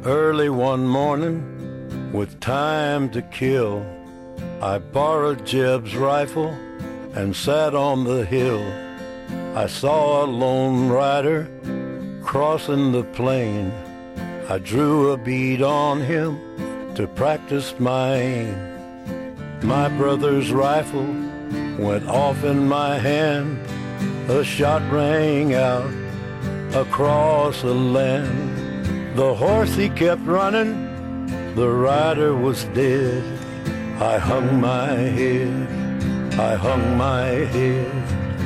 Early one morning, with time to kill, I borrowed Jeb's rifle and sat on the hill. I saw a lone rider crossing the plain. I drew a bead on him to practice my aim. My brother's rifle went off in my hand. A shot rang out across the land. The horse he kept running, the rider was dead. I hung my head, I hung my head.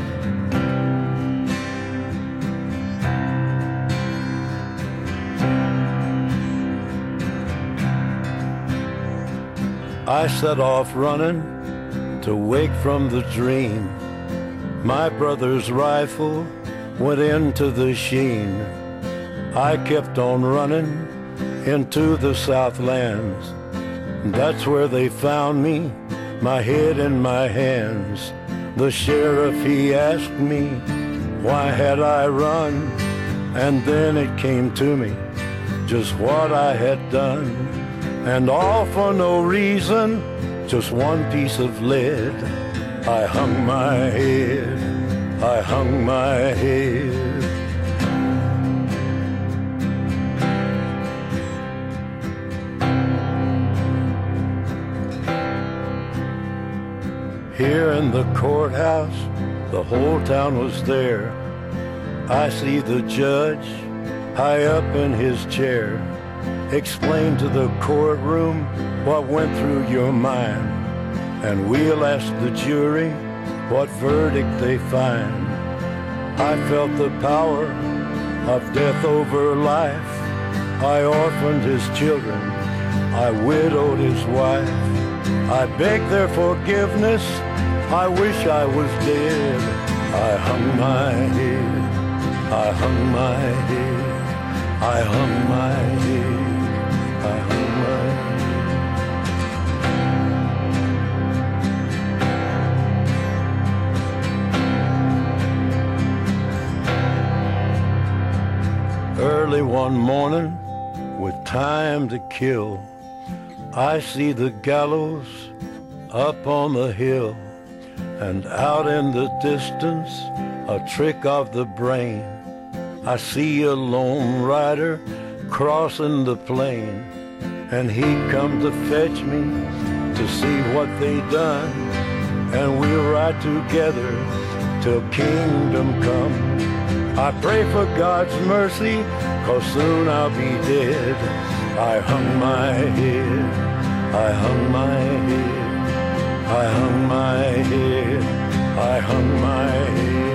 I set off running to wake from the dream. My brother's rifle went into the sheen. I kept on running into the Southlands. That's where they found me, my head in my hands. The sheriff, he asked me, why had I run? And then it came to me, just what I had done. And all for no reason, just one piece of lead. I hung my head, I hung my head. Here in the courthouse, the whole town was there. I see the judge high up in his chair. Explain to the courtroom what went through your mind, and we'll ask the jury what verdict they find. I felt the power of death over life. I orphaned his children, I widowed his wife. I begged their forgiveness, I wish I was dead. I hung my head, I hung my head, I hung my head, I hung my head. Early one morning, with time to kill, I see the gallows up on the hill, and out in the distance, a trick of the brain. I see a lone rider crossing the plain, and he come to fetch me to see what they done, and we'll ride together till kingdom come. I pray for God's mercy, 'cause soon I'll be dead. I hung my head, I hung my head, I hung my head, I hung my head.